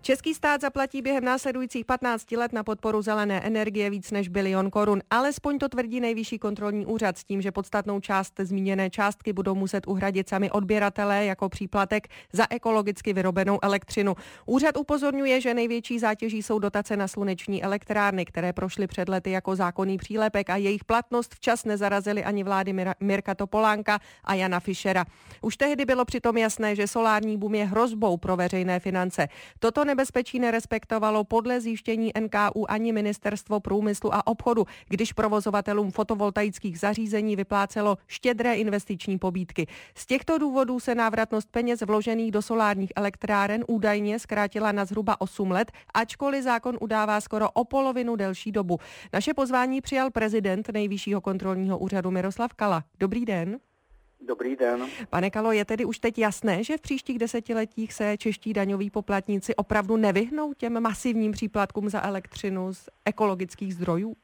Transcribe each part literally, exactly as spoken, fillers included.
Český stát zaplatí během následujících patnácti let na podporu zelené energie víc než bilion korun. Alespoň to tvrdí Nejvyšší kontrolní úřad s tím, že podstatnou část zmíněné částky budou muset uhradit sami odběratelé jako příplatek za ekologicky vyrobenou elektřinu. Úřad upozorňuje, že největší zátěží jsou dotace na sluneční elektrárny, které prošly před lety jako zákonný přílepek a jejich platnost včas nezarazily ani vlády Mirka Topolánka a Jana Fischera. Už tehdy bylo přitom jasné, že solární boom je hrozbou pro veřejné finance. Toto nebezpečí nerespektovalo podle zjištění N K U ani Ministerstvo průmyslu a obchodu, když provozovatelům fotovoltaických zařízení vyplácelo štědré investiční pobídky. Z těchto důvodů se návratnost peněz vložených do solárních elektráren údajně zkrátila na zhruba osm let, ačkoliv zákon udává skoro o polovinu delší dobu. Naše pozvání přijal prezident Nejvyššího kontrolního úřadu Miroslav Kala. Dobrý den. Dobrý den. Pane Kalo, je tedy už teď jasné, že v příštích desetiletích se čeští daňoví poplatníci opravdu nevyhnou těm masivním příplatkům za elektřinu z ekologických zdrojů?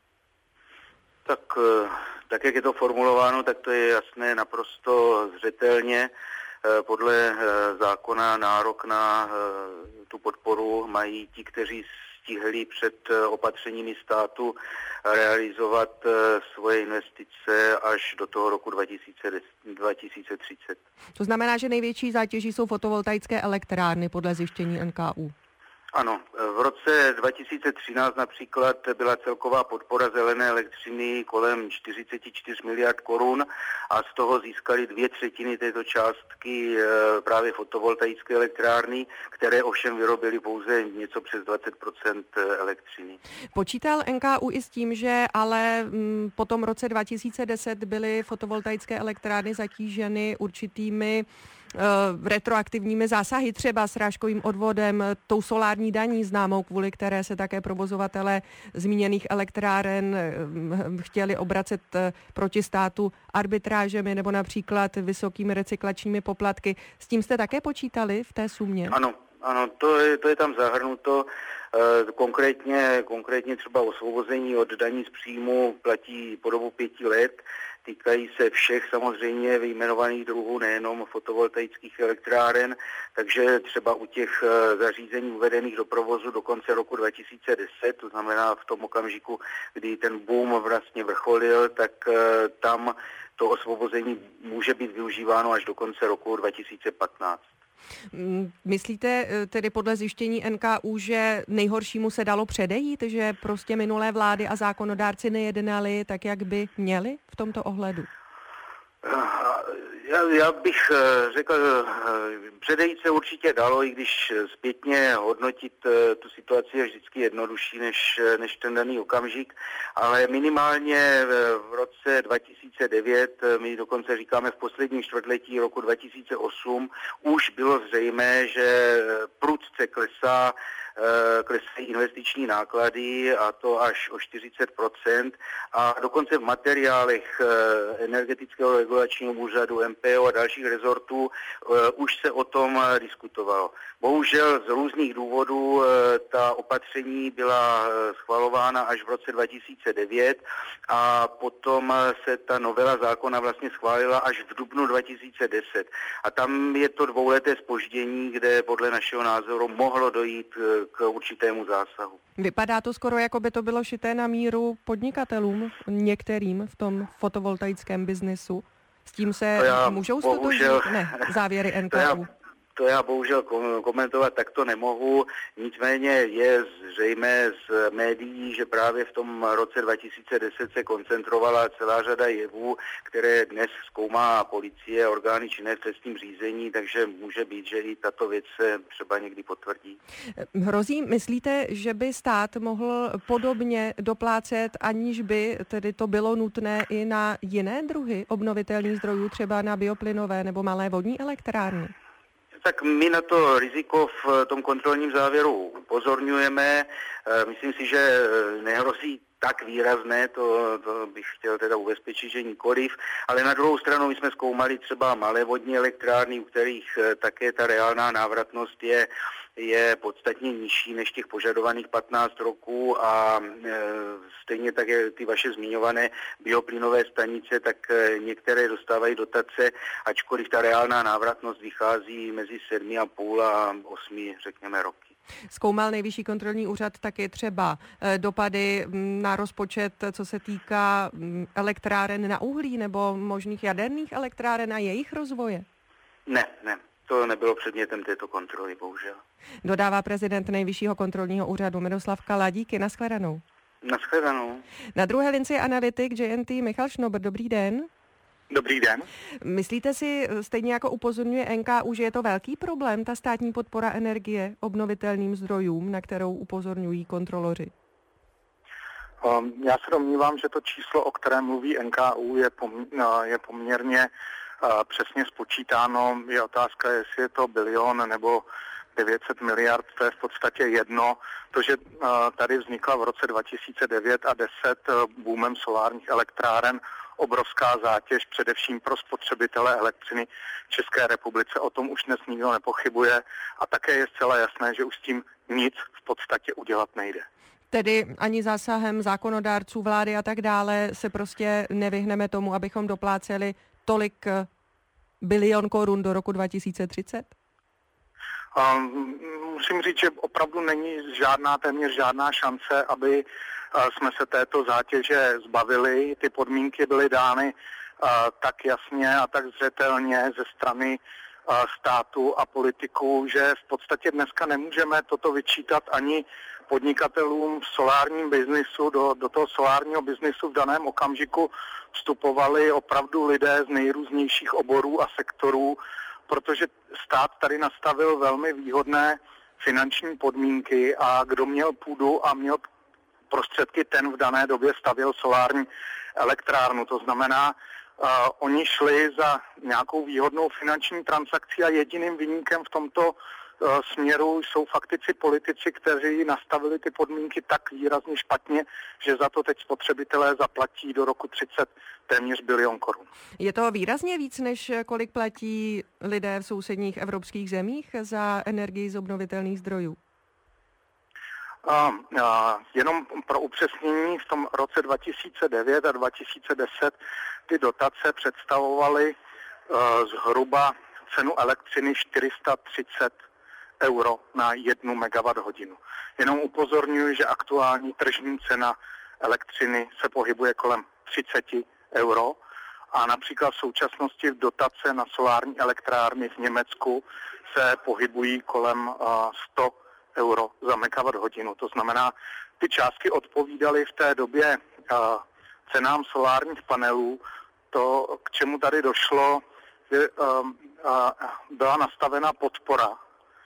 Tak, tak jak je to formulováno, tak to je jasné naprosto zřetelně. Podle zákona nárok na tu podporu mají ti, kteří stihli před opatřeními státu realizovat svoje investice až do toho roku dva tisíce třicet. To znamená, že největší zátěží jsou fotovoltaické elektrárny podle zjištění N K U. Ano, v roce dva tisíce třináct například byla celková podpora zelené elektřiny kolem čtyřicet čtyři miliard korun a z toho získali dvě třetiny této částky právě fotovoltaické elektrárny, které ovšem vyrobily pouze něco přes dvacet procent elektřiny. Počítal N K U i s tím, že ale po tom roce dva tisíce deset byly fotovoltaické elektrárny zatíženy určitými retroaktivními zásahy, třeba srážkovým odvodem, tou solární daní známou, kvůli které se také provozovatelé zmíněných elektráren chtěli obracet proti státu arbitrážemi nebo například vysokými recyklačními poplatky. S tím jste také počítali v té sumě? Ano, ano, to je, to je tam zahrnuto. Konkrétně, konkrétně třeba osvobození od daní z příjmu platí po dobu pěti let. Týkají se všech samozřejmě vyjmenovaných druhů, nejenom fotovoltaických elektráren, takže třeba u těch zařízení uvedených do provozu do konce roku dva tisíce deset, to znamená v tom okamžiku, kdy ten boom vlastně vrcholil, tak tam to osvobození může být využíváno až do konce roku dva tisíce patnáct. Myslíte tedy podle zjištění N K U, že nejhoršímu se dalo předejít, že prostě minulé vlády a zákonodárci nejednali tak, jak by měli v tomto ohledu? Já, já bych řekl, předejít se určitě dalo, i když zpětně hodnotit tu situaci je vždycky jednodušší než, než ten daný okamžik, ale minimálně v roce dva tisíce devět, my dokonce říkáme v posledním čtvrtletí roku dva tisíce osm, už bylo zřejmé, že prudce klesá klesají investiční náklady a to až o čtyřicet procent a dokonce v materiálech Energetického regulačního úřadu, M P O a dalších rezortů už se o tom diskutovalo. Bohužel z různých důvodů ta opatření byla schvalována až v roce dva tisíce devět a potom se ta novela zákona vlastně schválila až v dubnu dva tisíce deset. A tam je to dvouleté zpoždění, kde podle našeho názoru mohlo dojít k určitému zásahu. Vypadá to skoro, jako by to bylo šité na míru podnikatelům, některým v tom fotovoltaickém biznesu. S tím se můžou stotožnit? Ne, závěry N K U. To já bohužel komentovat takto nemohu, nicméně je zřejmé z médií, že právě v tom roce dva tisíce deset se koncentrovala celá řada jevů, které dnes zkoumá policie a orgány činné v trestním řízení, takže může být, že i tato věc se třeba někdy potvrdí. Hrozí, myslíte, že by stát mohl podobně doplácet, aniž by tedy to bylo nutné i na jiné druhy obnovitelných zdrojů, třeba na bioplynové nebo malé vodní elektrárny? Tak my na to riziko v tom kontrolním závěru upozorňujeme. Myslím si, že nehrozí tak výrazné, to, to bych chtěl teda ubezpečit, že nikoliv, ale na druhou stranu my jsme zkoumali třeba malé vodní elektrárny, u kterých také ta reálná návratnost je, je podstatně nižší než těch požadovaných patnáct roků a e, stejně tak je ty vaše zmiňované bioplynové stanice, tak e, některé dostávají dotace, ačkoliv ta reálná návratnost vychází mezi sedmi a půl a osmi, řekněme, roky. Zkoumal Nejvyšší kontrolní úřad taky třeba dopady na rozpočet, co se týká elektráren na uhlí nebo možných jaderných elektráren a jejich rozvoje? Ne, ne. To nebylo předmětem této kontroly, bohužel. Dodává prezident Nejvyššího kontrolního úřadu Miroslav Kala. Díky, nashledanou. Nashledanou. Na druhé linci je analytik J N T Michal Schnobr. Dobrý den. Dobrý den. Myslíte si, stejně jako upozorňuje N K U, že je to velký problém, ta státní podpora energie obnovitelným zdrojům, na kterou upozorňují kontroloři? Um, já se domnívám, že to číslo, o kterém mluví N K U, je, pom- je poměrně uh, přesně spočítáno. Je otázka, jestli je to bilion nebo devět set miliard, to je v podstatě jedno. To, že uh, tady vznikla v roce dva tisíce devět a deset uh, boomem solárních elektráren obrovská zátěž, především pro spotřebitele elektřiny v České republice. O tom už dnes nikdo nepochybuje a také je zcela jasné, že už s tím nic v podstatě udělat nejde. Tedy ani zásahem zákonodárců, vlády a tak dále se prostě nevyhneme tomu, abychom dopláceli tolik bilion korun do roku dva tisíce třicet? Um, musím říct, že opravdu není žádná, téměř žádná šance, aby uh, jsme se této zátěže zbavili. Ty podmínky byly dány uh, tak jasně a tak zřetelně ze strany uh, státu a politiků, že v podstatě dneska nemůžeme toto vyčítat ani podnikatelům v solárním biznisu. Do, do toho solárního biznisu v daném okamžiku vstupovali opravdu lidé z nejrůznějších oborů a sektorů, protože stát tady nastavil velmi výhodné finanční podmínky a kdo měl půdu a měl prostředky, ten v dané době stavěl solární elektrárnu. To znamená, uh, oni šli za nějakou výhodnou finanční transakcí a jediným viníkem v tomto uh, směru jsou faktici politici, kteří nastavili ty podmínky tak výrazně špatně, že za to teď spotřebitelé zaplatí do roku třicet téměř bilion korun. Je to výrazně víc, než kolik platí lidé v sousedních evropských zemích za energii z obnovitelných zdrojů? A, a, jenom pro upřesnění, v tom roce dva tisíce devět a dva tisíce deset ty dotace představovaly uh, zhruba cenu elektřiny čtyři sta třicet euro na jednu megawatt hodinu. Jenom upozorňuji, že aktuální tržní cena elektřiny se pohybuje kolem třicet euro a například v současnosti v dotace na solární elektrárny v Německu se pohybují kolem uh, sto euro za megawatt hodinu. To znamená, ty částky odpovídaly v té době uh, cenám solárních panelů. To, k čemu tady došlo, že uh, uh, byla nastavena podpora uh,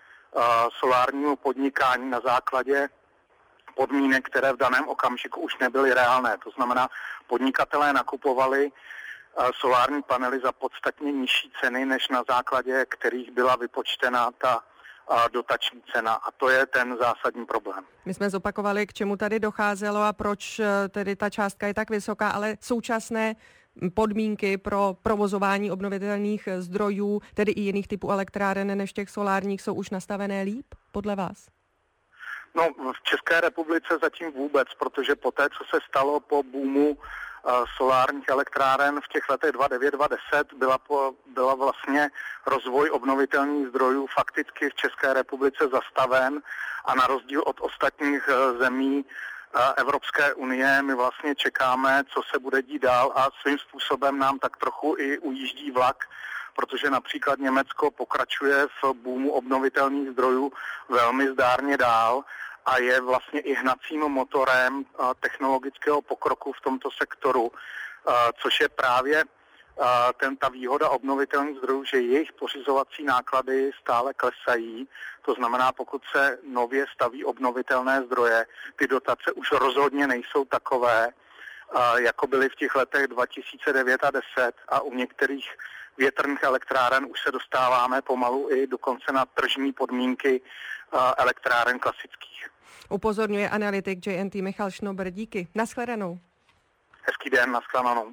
solárnímu podnikání na základě podmínek, které v daném okamžiku už nebyly reálné. To znamená, podnikatelé nakupovali uh, solární panely za podstatně nižší ceny, než na základě kterých byla vypočtena ta a dotační cena a to je ten zásadní problém. My jsme zopakovali, k čemu tady docházelo a proč tedy ta částka je tak vysoká, ale současné podmínky pro provozování obnovitelných zdrojů, tedy i jiných typů elektráren než těch solárních, jsou už nastavené líp podle vás? No, v České republice zatím vůbec, protože poté, co se stalo po boomu solárních elektráren v těch letech dva tisíce devět dva tisíce deset byla, po, byla vlastně rozvoj obnovitelných zdrojů fakticky v České republice zastaven a na rozdíl od ostatních zemí Evropské unie my vlastně čekáme, co se bude dít dál a svým způsobem nám tak trochu i ujíždí vlak, protože například Německo pokračuje v boomu obnovitelných zdrojů velmi zdárně dál a je vlastně i hnacím motorem technologického pokroku v tomto sektoru, což je právě ten, ta výhoda obnovitelných zdrojů, že jejich pořizovací náklady stále klesají. To znamená, pokud se nově staví obnovitelné zdroje, ty dotace už rozhodně nejsou takové, jako byly v těch letech dva tisíce devět a deset a u některých větrných elektráren už se dostáváme pomalu i dokonce na tržní podmínky elektráren klasických. Upozorňuje analytik J N T Michal Schnobr. Díky. Nashledanou. Hezký den, nashledanou.